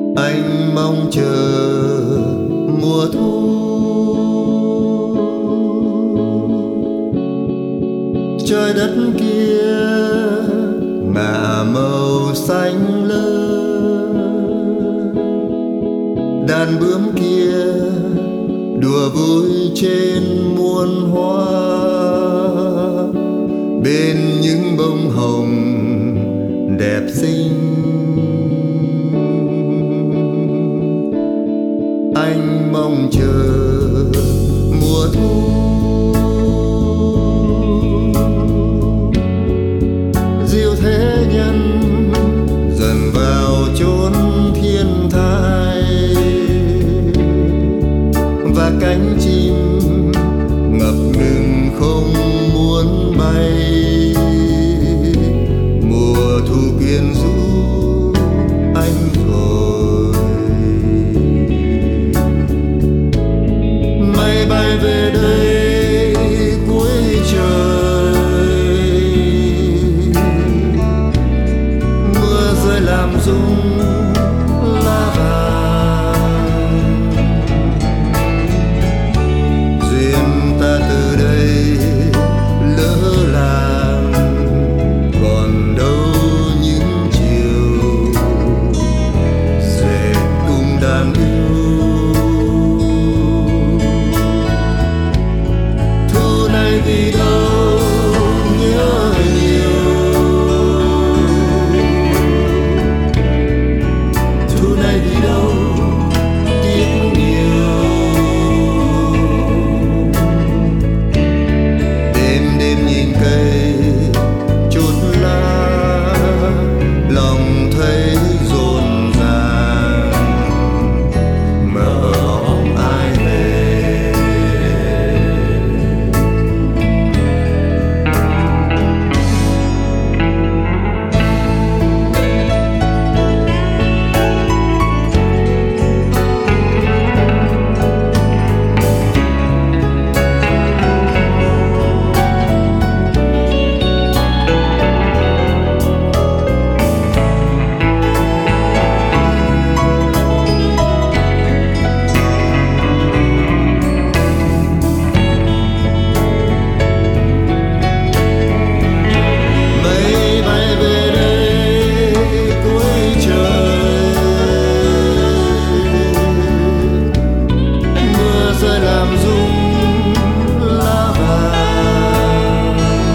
Anh mong chờ mùa thu, trời đất kia ngả màu xanh lơ, đàn bướm kia đùa vui trên muôn hoa, bên những bông hồng đẹp xinh. Anh mong chờ mùa thu, diệu thế nhân dần vào chốn thiên thai, và cánh chim ngập ngừng không muốn bay. Mùa thu quyến rũ anh rồi, mây bay về đây cuối trời, mưa rơi làm rung lá vàng. Duyên ta từ đây lỡ làng, còn đâu những chiều dệt cùng đàn yêu. Thu này vì đâu nhớ nhiều, thu này vì đâu tiếc nhiều. Đêm đêm nhìn cây chút lá, lòng thấy rộn ràng, mở bóng ai về. Mây bay về đây cuối trời, mưa rơi làm rung lá vàng.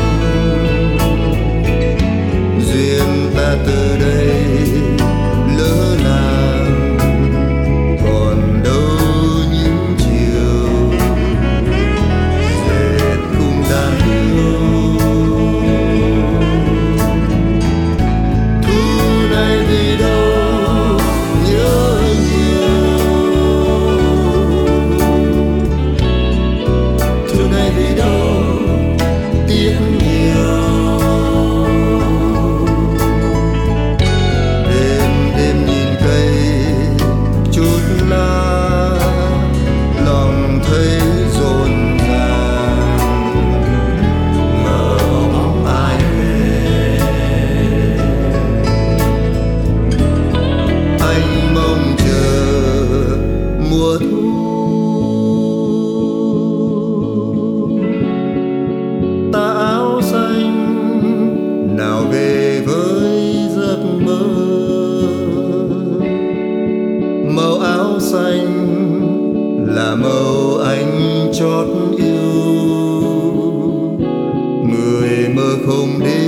Duyên ta từ đây lỡ làng, còn đâu những chiều dệt cùng đàn yêu. Thu này vì đâu nhớ nhiều, thu này vì đâu tiếc nhiều. Đêm đêm nhìn cây chút lá, lòng thấy rộn ràng, mở bóng ai về. Anh mong chờ mùa thu, tà áo xanh nào về với giấc mơ. Màu áo xanh là màu anh chót yêu, người mơ không đến